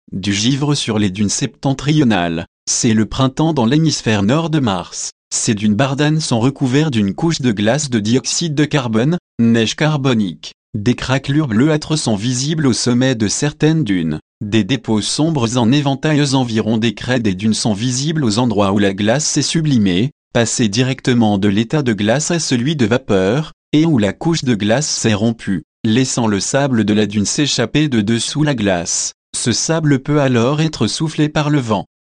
Du givre sur les dunes septentrionales. C'est le printemps dans l'hémisphère nord de Mars. Ces dunes bardanes sont recouvertes d'une couche de glace de dioxyde de carbone, neige carbonique. Des craquelures bleuâtres sont visibles au sommet de certaines dunes. Des dépôts sombres en éventails environ des crêtes des dunes sont visibles aux endroits où la glace s'est sublimée, passée directement de l'état de glace à celui de vapeur, et où la couche de glace s'est rompue, laissant le sable de la dune s'échapper de dessous la glace. Ce sable peut alors être soufflé par le vent.